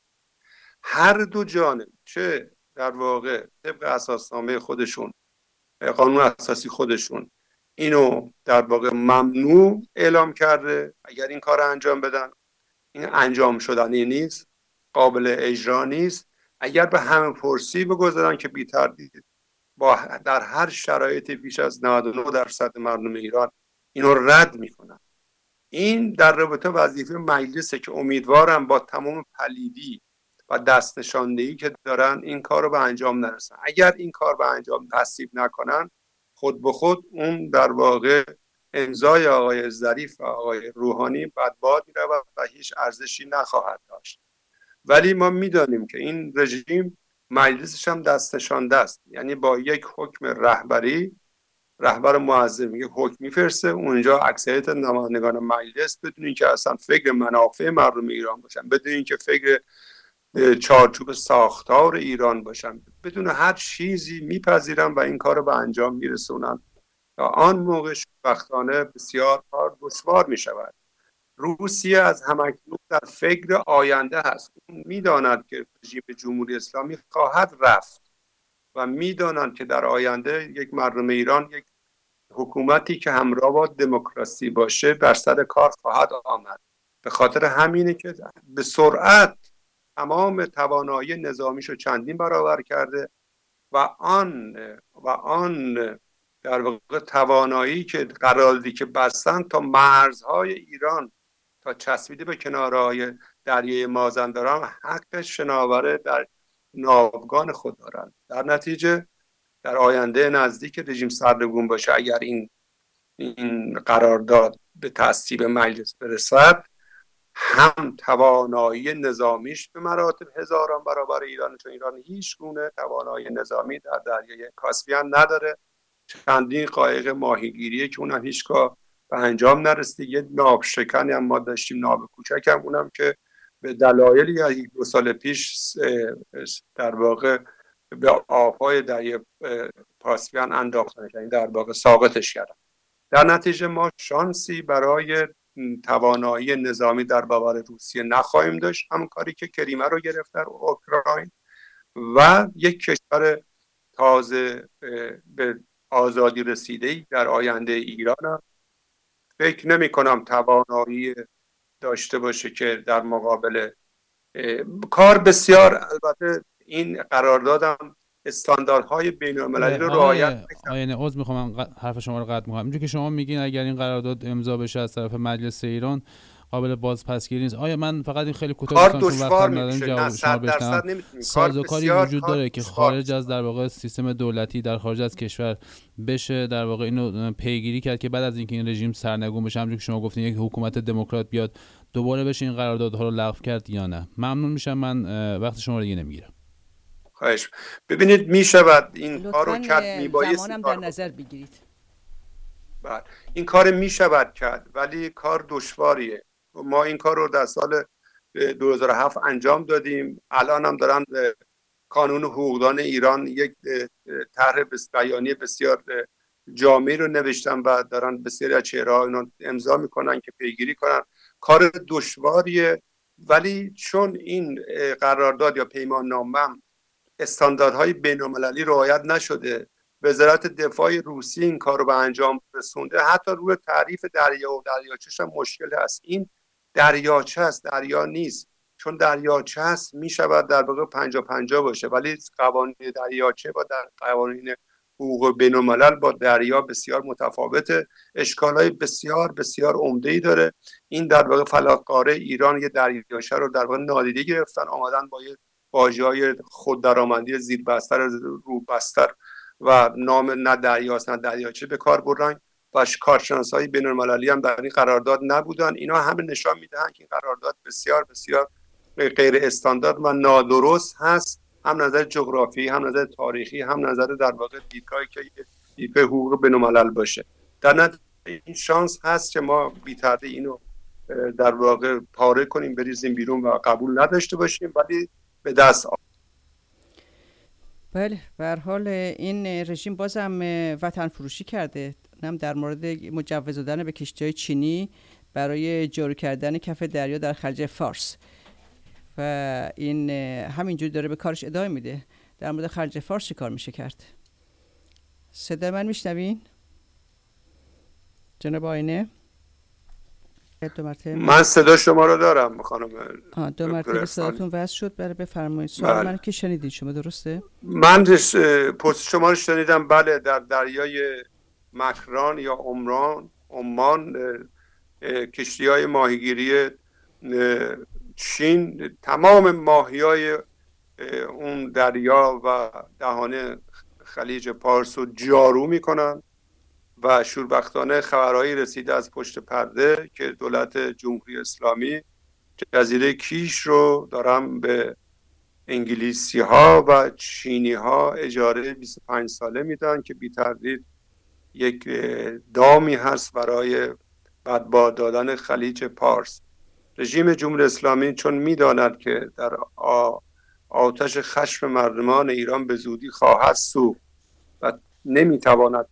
D: هر دو جانب، چه در واقع طبق اساسنامه خودشون، قانون اساسی خودشون، اینو در واقع ممنوع اعلام کرده اگر این کار انجام بدن، این انجام شدنی نیست، قابل اجرا نیست. اگر به همه پرسی بگذارن که بی تردید با در هر شرایطی بیش از نود و نه درصد مردم ایران اینو رد میکنن. این در رابطه وظیفه مجلسه که امیدوارم با تمام پلیدی و دست نشاندهی که دارن این کار رو به انجام نرسن. اگر این کار به انجام تصویب نکنن، خود به خود اون در واقع امضای آقای ظریف و آقای روحانی بدباد میرود و هیچ ارزشی نخواهد داشت. ولی ما میدانیم که این رژیم مجلسش هم دست نشانده است. یعنی با یک حکم رهبری، رهبر معظم یک حکم میفرسته، اونجا اکثریت نمایندگان مجلس بدون اینکه اصلا فکر منافع مردم ایران باشن، بدون اینکه فکر چارچوب ساختار ایران باشن، بدون هر چیزی میپذیرن و این کار رو به انجام میرسونن. تا آن موقع شبختانه بسیار کار دشوار میشود. روسیه از همکنون در فکر آینده هست. اون میداند که رژیم جمهوری اسلامی خواهد رفت و میدانند که در آینده یک مردم ایران یک حکومتی که همراه با دموکراسی باشه بر سر کار خواهد آمد. به خاطر همینه که به سرعت تمام توانایی نظامیشو چندین برابر کرده و آن و آن در واقع توانایی که قراردادی که بستن تا مرزهای ایران تا چسبیده به کنارهای دریای مازندران حق شناوره در ناوگان خود دارند. در نتیجه در آینده نزدیک رژیم سرنگون باشه، اگر این این قرارداد به تصویب مجلس برسد، هم توانایی نظامیش به مراتب هزاران برابر ایران، چون ایران هیچ گونه توانایی نظامی در دریای کاسپیان نداره چندین قایق ماهیگیریه که اونم هیچگاه به انجام نرسید. یه ناب شکنی هم ما داشتیم، ناب کوچک هم، اونم که به دلایلی از یک دو سال پیش در واقع به آبهای دریای کاسپیان انداختنش، یعنی در واقع ساقطش کردن. در نتیجه ما شانسی برای توانایی نظامی در برابر روسیه نخواهیم داشت، همون کاری که کریمه رو گرفت در اوکراین و یک کشور تازه به آزادی رسیده‌ای در آینده ایران هم فکر نمی کنم توانایی داشته باشه که در مقابل کار بسیار، البته این قراردادم استانداردهای بین‌المللی رو رعایت می‌کنه.
E: آینه عذر می‌خوام حرف شما رو قطع می‌کنم. اینجوری که شما میگین اگر این قرارداد امضا بشه از طرف مجلس ایران قابل بازپسگیری نیست. آیا من فقط این خیلی کوتاه
D: کار دشوار میشه، جواب شما بشنوم.
E: سازوکاری وجود داره که خارج از در واقع سیستم دولتی در خارج از کشور بشه در واقع اینو پیگیری کرد که بعد از اینکه این رژیم سرنگون بشه، همونجوری که شما گفتین یک حکومت دموکرات بیاد دوباره بشه این قراردادها رو لغو کرد یا نه؟ ممنون میشم، من وقت شما رو دیگه نمیگیرم.
D: خواهش. ببینید میشود این کارو کرد، میبایست
C: زمانم در نظر بگیرید.
D: بله این کار میشود کرد ولی کار دشواریه. ما این کار رو در سال دو هزار و هفت انجام دادیم. الان هم دارن کانون حقوقدان ایران یک طرح بیانیه بسیار جامعی رو نوشتن و دارن بسیاری از چهره‌ها اینا امضا میکنن که پیگیری کنن. کار دشواریه ولی چون این قرارداد یا پیمان نامه استانداردهای بین‌المللی رعایت نشده، وزارت دفاع روسیه این کار رو به انجام رسونده، حتی روی تعریف دریا و دریاچه‌ش هم مشکل هست. این دریاچه است، دریا نیست. چون دریاچه است میشود در واقع پنجاه پنجاه باشه، ولی قوانین دریاچه با در قوانین حقوق بین‌الملل با دریا بسیار متفاوته، اشکالای بسیار بسیار عمده‌ای داره. این در واقع فلاتقاره ایران یه دریاچه رو در واقع نادیده گرفتن، آمدن با یه واژه‌های خود درآمدی زیر بستر رو بستر و نام نه دریاست نه دریاچه به کار بردن و کارشناسای بین‌المللی هم در این قرارداد نبودن. اینا همه نشان میدهند که این قرارداد بسیار بسیار غیر استاندارد و نادرست هست، هم نظر جغرافیایی، هم نظر تاریخی، هم نظر در واقع دیدگاهی که دیدگاه حقوق بین‌الملل باشه. در نتیجه این شانس هست که ما بی‌طرفه اینو در واقع پاره کنیم، بریزیم بیرون و قبول نداشته باشیم، ولی به دست آ...
C: بله به هر حال این رژیم بازم وطن فروشی کرده، هم در مورد مجوز دادن به کشتی‌های چینی برای جارو کردن کف دریا در خلیج فارس و این همینجوری داره به کارش ادامه میده. در مورد خلیج فارس چی کار میشه کرد؟ صدا من میشنوین؟ جناب آینه؟ دو مرتبه
D: من صدا شما رو دارم خانم.
C: آه دو مرتبه صداتون وصل شد. برای بفرمایید سوال من که شنیدید شما، درسته؟
D: من پرسش شما رو شنیدم. بله در دریای مکران یا عمان عمان کشتی‌های ماهیگیری چین تمام ماهیای اون دریا و دهانه خلیج پارس رو جارو میکنن و شوربختانه خبرهایی رسیده از پشت پرده که دولت جمهوری اسلامی جزیره کیش رو دارن به انگلیسی ها و چینی ها اجاره بیست و پنج ساله میدن که بی تردید یک دامی هست برای بدباد دادن خلیج پارس. رژیم جمهوری اسلامی چون میداند که در آتش خشم مردمان ایران به زودی خواهد سوخت و نمیتواند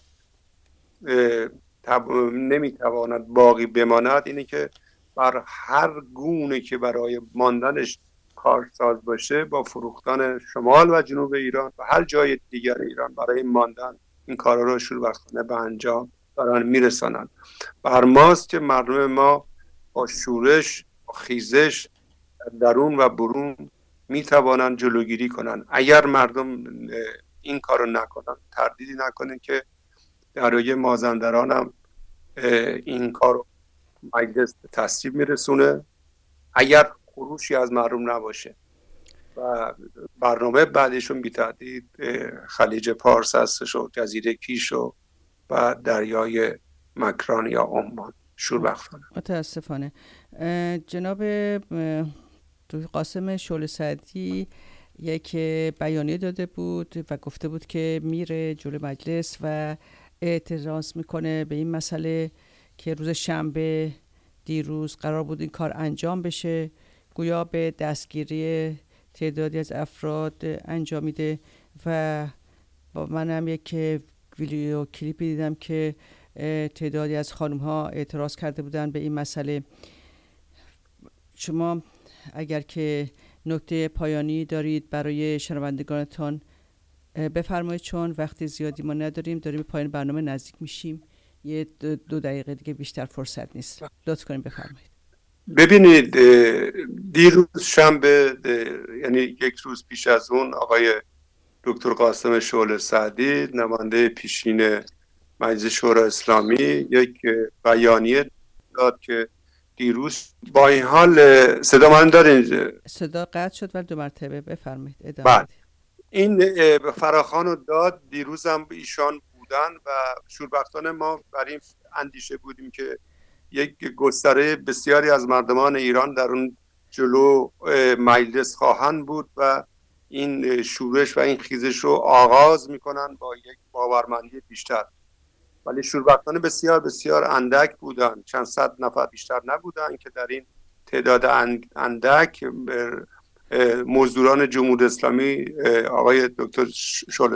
D: نمیتواند باقی بماند، اینه که بر هر گونه که برای ماندنش کارساز باشه با فروختن شمال و جنوب ایران و هر جای دیگر ایران برای ماندن این کارا رو شوربختانه به انجام دارن میرسانند. بر ماست که مردم ما با شورش با خیزش درون و برون میتوانند جلوگیری کنند. اگر مردم این کارو نکنن، تردیدی نکنن که درای مازندران هم این کارو مجلس به تصویب میرسونه اگر خروشی از مردم نباشه و برنامه بعدشون بی تردید خلیج پارس هستش و جزیره کیش و و دریای مکران یا عمان شوربختانه.
C: متاسفانه جناب قاسم شعله سعدی یک بیانیه داده بود و گفته بود که میره جلوی مجلس و اعتراض میکنه به این مسئله که روز شنبه دیروز قرار بود این کار انجام بشه، گویا به دستگیری تعدادی از افراد انجام میده و با منم یک ویدیو کلیپی دیدم که تعدادی از خانم ها اعتراض کرده بودن به این مسئله. شما اگر که نکته پایانی دارید برای شنوندگانتان بفرمایید، چون وقت زیادی ما نداریم، داریم به پایان برنامه نزدیک میشیم، یه دو دقیقه دیگه بیشتر فرصت نیست. لطف کنیم بفرمایید.
D: ببینید دیروز شنبه، یعنی یک روز پیش از اون، آقای دکتر قاسم شعله سعدی نماینده پیشین مجلس شورای اسلامی یک بیانیه داد که دیروز با این حال صدا من دارین؟
C: صدا قطع شد ولی دو مرتبه بفرمایید ادامه بدید.
D: این فراخوان رو داد. دیروز هم ایشان بودن و شوربختانه ما بر این اندیشه بودیم که یک گستره بسیاری از مردمان ایران در اون جلو مجلس خواهند بود و این شورش و این خیزش رو آغاز میکنن با یک باورمندی بیشتر. ولی شوربختانه بسیار بسیار اندک بودن، چند صد نفر بیشتر نبودن که در این تعداد اندک مزدوران جمهوری اسلامی آقای دکتر شعله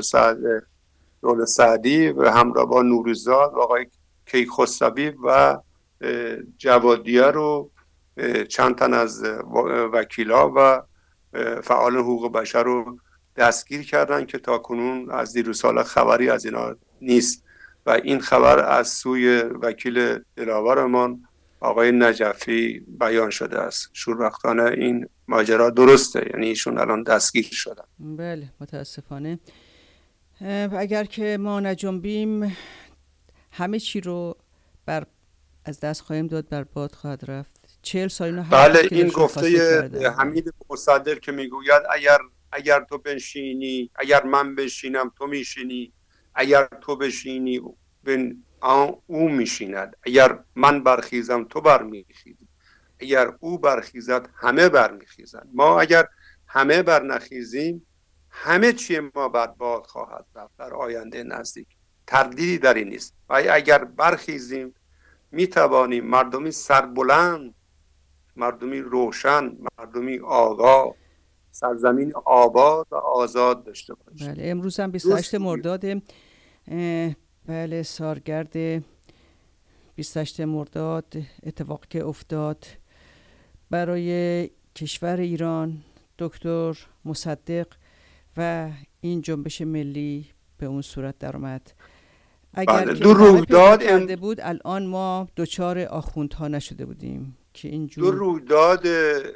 D: سعدی و همراه با نوری‌زاد و آقای کیخسروی و جوادیه رو چند تن از وکیلا و فعال حقوق بشر رو دستگیر کردن که تاکنون از دیروز سال خبری از اینا نیست و این خبر از سوی وکیل دلاورمان آقای نجفی بیان شده است. شوربختانه این ماجرا درسته، یعنی ایشون الان دستگیر شدن.
C: بله متاسفانه اگر که ما نجنبیم همه چی رو بر از دست خواهیم داد، بر باد خواهد رفت. چهل سال اینو
D: بله این گفته حمید مصدر که میگوید اگر اگر تو بنشینی، اگر من بنشینم تو میشینی، اگر تو بشینی بن او میشیند، اگر من برخیزم تو برمیخیزی، اگر او برخیزد همه برمیخیزند. ما اگر همه برنخیزیم همه چی ما بر باد خواهد رفت در آینده نزدیک، تردیدی در این نیست. و اگر برخیزیم میتوانیم مردمی سربلند، مردمی روشن، مردمی آگاه، سرزمین آباد و آزاد داشته باشیم.
C: بله امروز هم بیست و هشت مرداد، بله سالگرد بیست و هشت مرداد اتفاقی که افتاد برای کشور ایران، دکتر مصدق و این جنبش ملی به اون صورت در اومد. اگر که
D: دو رویداد
C: کرده بود الان ما دوچار آخوندها نشده بودیم که اینجور.
D: دو رویداد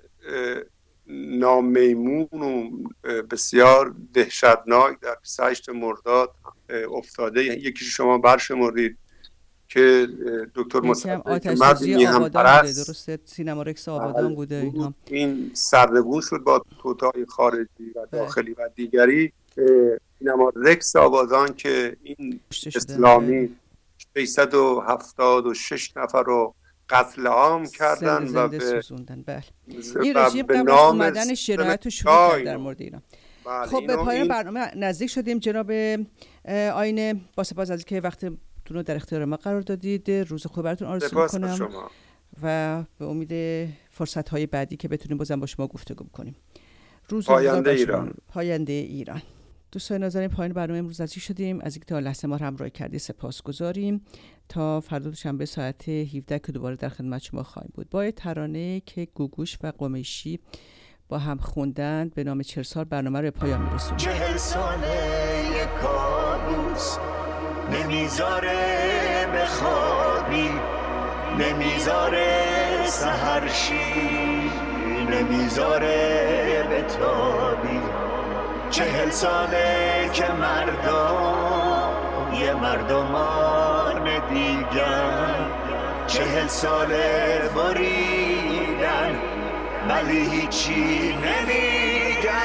D: نامیمون و بسیار دهشتناک در بیست و هشت مرداد افتاده. یکی شما برشمردید که دکتر مصدق
C: آتش‌سوزی آبادان بوده، درسته سینما رکس آبادان بوده. اینها
D: این سردگون شد با توطئه‌های خارجی و داخلی و دیگری. سینما رکس آبادان که این اسلامی سیصد و هفتاد و شش نفر رو قتل عام کردن
C: زنده
D: و
C: زنده
D: به
C: سوزوندن. بله این رژیم قبل از اومدن شرایط رو شروع کرد در مورد اینا. خب به پایان این... برنامه نزدیک شدیم. جناب آینه با سپاس از اینکه وقتتون رو در اختیار ما قرار دادید. روز خوب براتون آرزو می‌کنم و به امید فرصت‌های بعدی که بتونیم بازم با شما گفتگو کنیم. روز
D: پاینده ایران.
C: پاینده ایران. دوستان ناظرین پایان برنامه امروز نزدیک شدیم. از اینکه تا لحظه ما رو همراهی کردید سپاسگزاریم. تا فردا شنبه ساعت هفده که دوباره در خدمت شما خواهیم بود با ترانه که گوگوش و قمیشی با هم خوندن به نام چهل سال برنامه رو به پایان میرسونیم.
A: چهل ساله یک کابوس نمیذاره بخوابی، نمیذاره سحرشی، نمیذاره بتابی. چهل ساله که مردم یه مردمان دیگر، چهل ساله بریدن ولی هیچی نمیگن.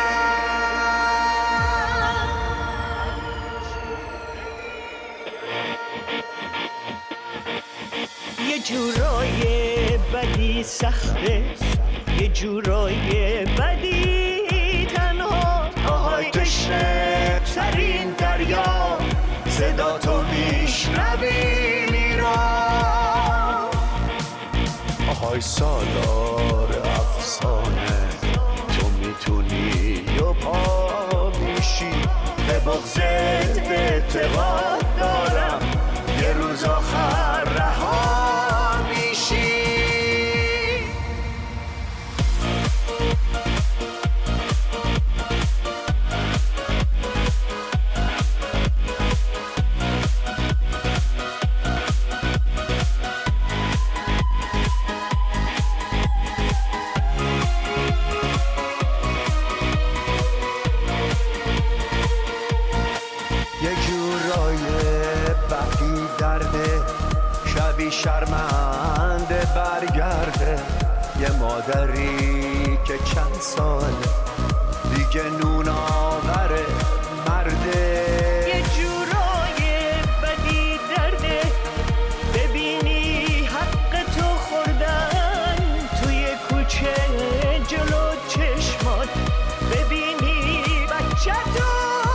A: یه جورای بدی سخته، یه جورای بدی تنها،
F: تشنه ترین دریا صدا تو میشنویم ایران. آهای سالار افسانه تو میتونی و پا میشی، به بغضت اعتقاد دارم یه روز آخر رها میشی. شرمنده برگرده یه مادری که چند سال دیگه نون آوره مرده.
G: یه جورای بدی درده ببینی حق تو خوردن توی کوچه جلو چشمات، ببینی بچه تو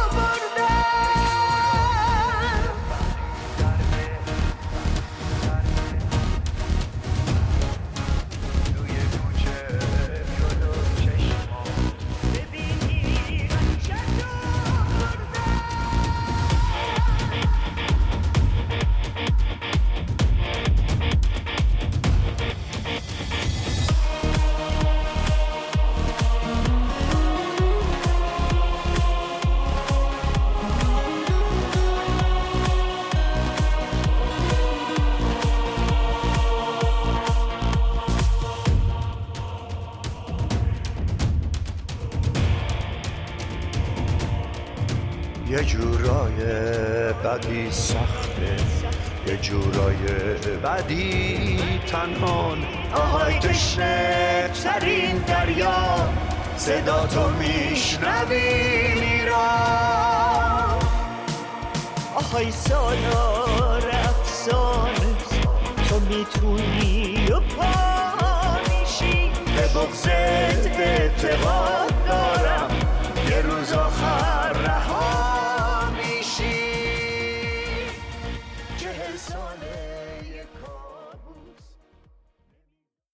F: یه جورای بدی سخته، یه جورای بدی تنهان. آهای تشنه ترین دریا صدا تو میشنویم ایران.
G: آهای سالار افسانه تو میتونی و پا